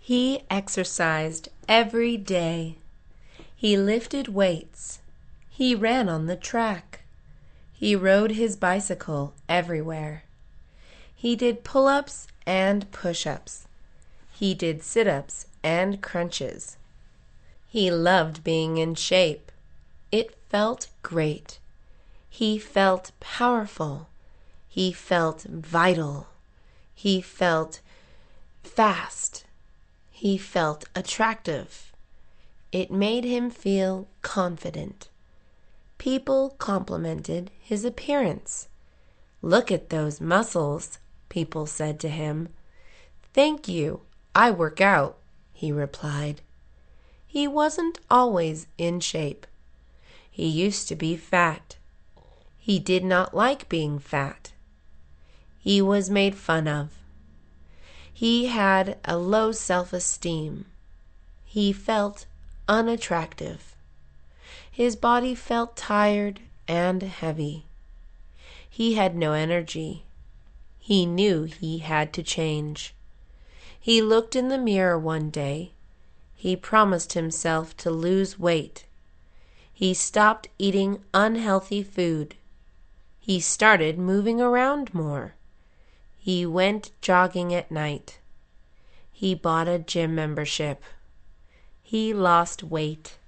He exercised every day. He lifted weights. He ran on the track. He rode his bicycle everywhere. He did pull-ups and push-ups. He did sit-ups and crunches. He loved being in shape. It felt great. He felt powerful. He felt vital. He felt fast. He felt attractive. It made him feel confident. People complimented his appearance. "Look at those muscles," people said to him. "Thank you, I work out," he replied. He wasn't always in shape. He used to be fat. He did not like being fat. He was made fun of. He had a low self-esteem. He felt unattractive. His body felt tired and heavy. He had no energy. He knew he had to change. He looked in the mirror one day. He promised himself to lose weight. He stopped eating unhealthy food. He started moving around more. He went jogging at night. He bought a gym membership. He lost weight.